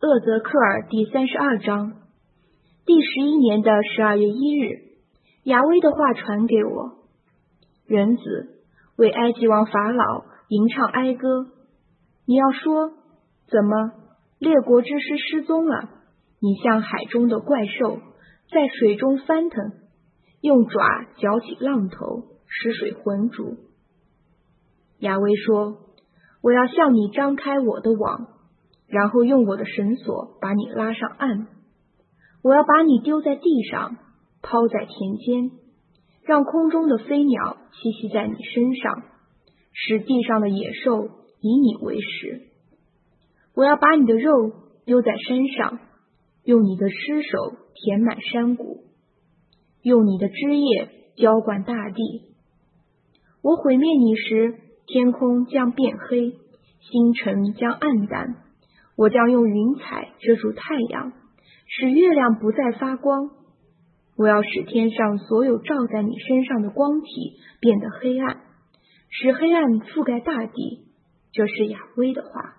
厄泽克尔第32章。第11年的12月1日，雅威的话传给我：人子，为埃及王法老吟唱哀歌。你要说，怎么列国之师失踪了？你像海中的怪兽，在水中翻腾，用爪搅起浪头，使水浑浊。雅威说：我要向你张开我的网，然后用我的绳索把你拉上岸。我要把你丢在地上，抛在田间，让空中的飞鸟栖息在你身上，使地上的野兽以你为食。我要把你的肉丢在山上，用你的尸首填满山谷，用你的汁液浇灌大地。我毁灭你时，天空将变黑，星辰将暗淡。我将用云彩遮住太阳，使月亮不再发光。我要使天上所有照在你身上的光体变得黑暗，使黑暗覆盖大地。这是雅威的话。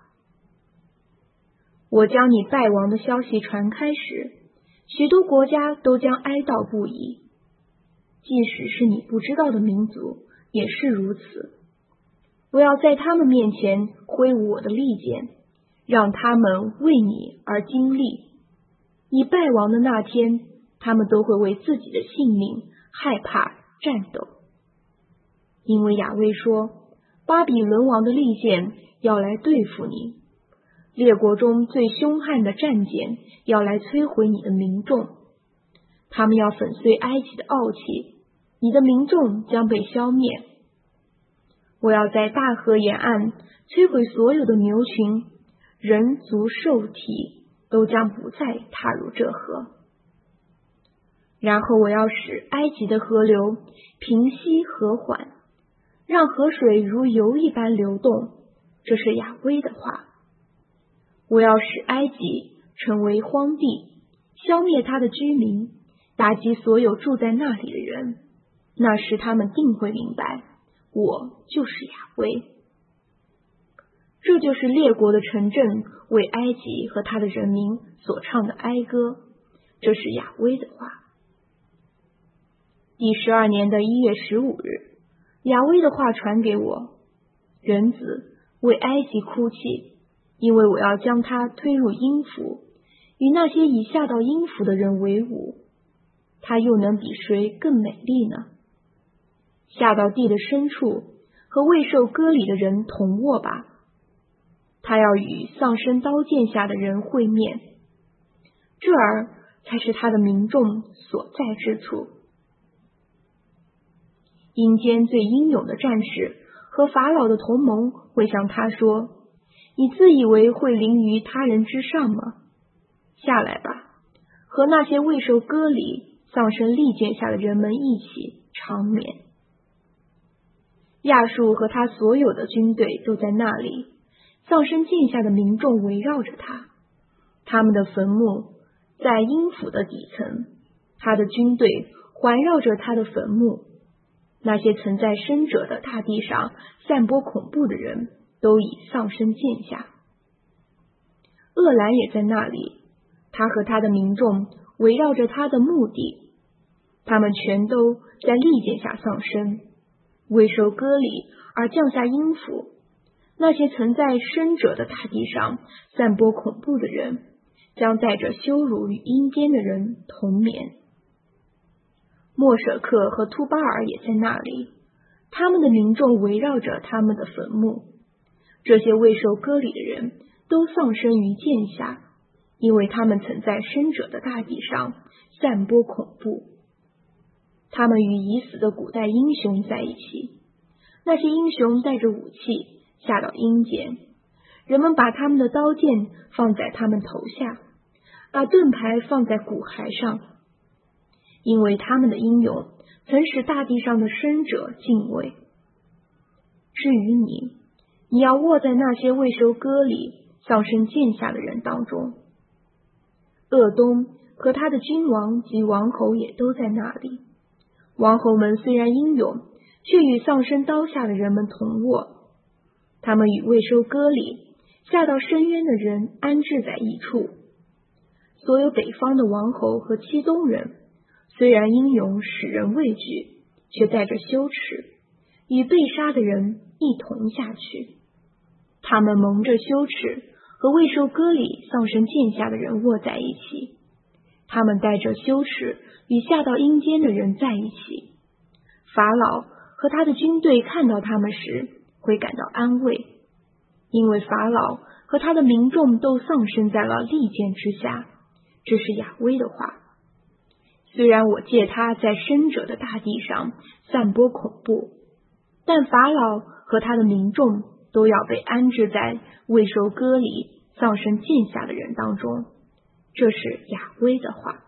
我将你败亡的消息传开时，许多国家都将哀悼不已，即使是你不知道的民族也是如此。我要在他们面前挥舞我的利剑，让他们为你而经历。你败亡的那天，他们都会为自己的性命害怕战斗。因为雅威说，巴比伦王的利剑要来对付你，列国中最凶悍的战舰要来摧毁你的民众。他们要粉碎埃及的傲气，你的民众将被消灭。我要在大河沿岸摧毁所有的牛群，人族兽体都将不再踏入这河。然后我要使埃及的河流平息和缓，让河水如油一般流动。这是雅威的话。我要使埃及成为荒地，消灭他的居民，打击所有住在那里的人。那时他们定会明白，我就是雅威。这就是列国的城镇为埃及和他的人民所唱的哀歌。这是雅威的话。第12年的1月15日，雅威的话传给我：人子，为埃及哭泣，因为我要将他推入阴府，与那些已下到阴府的人为伍。他又能比谁更美丽呢？下到地的深处，和未受割礼的人同卧吧。他要与丧身刀剑下的人会面，这儿才是他的民众所在之处。阴间最英勇的战士和法老的同盟会向他说：你自以为会凌于他人之上吗？下来吧，和那些未受割礼、丧身利剑下的人们一起长眠。亚述和他所有的军队都在那里，丧身剑下的民众围绕着他，他们的坟墓在阴府的底层，他的军队环绕着他的坟墓。那些曾在生者的大地上散播恐怖的人都已丧身剑下。厄兰也在那里，他和他的民众围绕着他的墓地，他们全都在利剑下丧生，未受割礼而降下阴府。那些曾在生者的大地上散播恐怖的人，将带着羞辱与阴间的人同眠。莫舍克和突巴尔也在那里，他们的民众围绕着他们的坟墓。这些未受割礼的人都丧生于剑下，因为他们曾在生者的大地上散播恐怖。他们与已死的古代英雄在一起，那些英雄带着武器下到阴间，人们把他们的刀剑放在他们头下，把盾牌放在骨骸上，因为他们的英勇曾使大地上的生者敬畏。至于你，你要卧在那些未受割礼、丧身剑下的人当中。鄂东和他的君王及王侯也都在那里。王侯们虽然英勇，却与丧身刀下的人们同卧。他们与未受割礼、 下到深渊的人安置在一处。所有北方的王侯和七东人，虽然英勇使人畏惧，却带着羞耻，与被杀的人一同下去。他们蒙着羞耻，和未受割礼丧身剑下的人卧在一起。他们带着羞耻，与下到阴间的人在一起。法老和他的军队看到他们时，会感到安慰，因为法老和他的民众都丧生在了利剑之下。这是亚威的话。虽然我借他在生者的大地上散播恐怖，但法老和他的民众都要被安置在未受割礼丧生剑下的人当中。这是亚威的话。